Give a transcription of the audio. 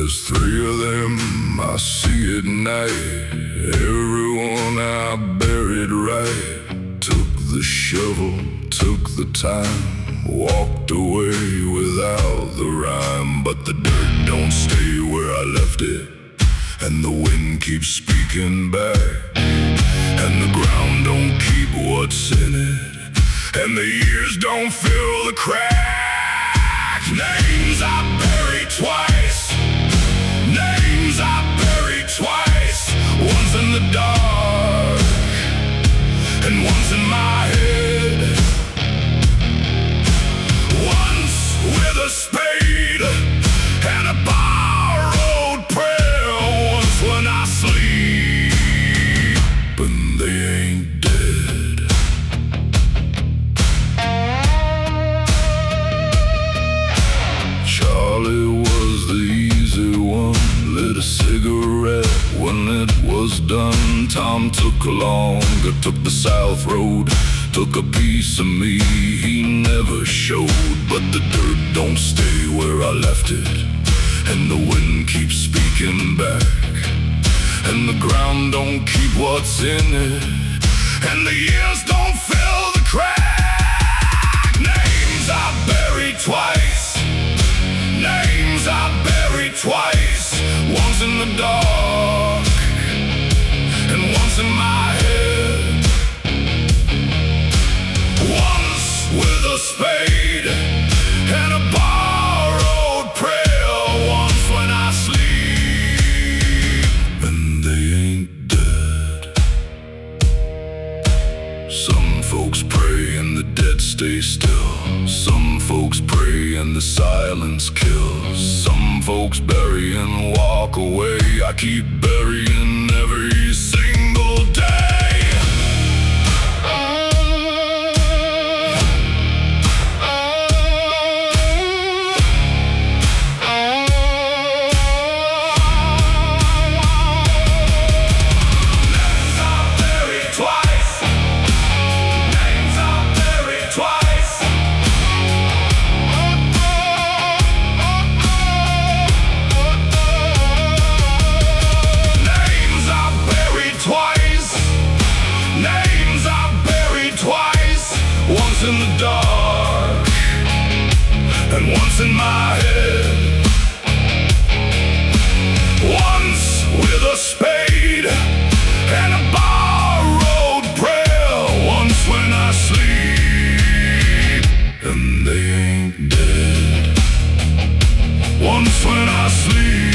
There's three of them I see at night. Everyone I buried right. Took the shovel, took the time, walked away without the rhyme. But the dirt don't stay where I left it, and the wind keeps speaking back, and the ground don't keep what's in it, and the years don't fill the crack. Names I buried twice. Names I buried twice. One's in the dark and one's in my head. Once with a spade and a borrowed prayer. Once when I sleep and they ain't dead. Charlie was the easy one, lit a cigarette when it was done. Tom took longer, took the south road, took a piece of me he never showed. But the dirt don't stay where I left it, and the wind keeps speaking back, and the ground don't keep what's in it, and the years don't fill the crack. Names I buried twice. Names I buried twice. One's in the dark and one's in my head. Once with a spade and a borrowed prayer. Once when I sleep and they ain't dead. Some folks pray and the dead stay still. Some folks pray and the silence kills. Some folks bury and walk away. I keep burying every single day. Once in the dark and once in my head. Once with a spade and a borrowed prayer. Once when I sleep and they ain't dead. Once when I sleep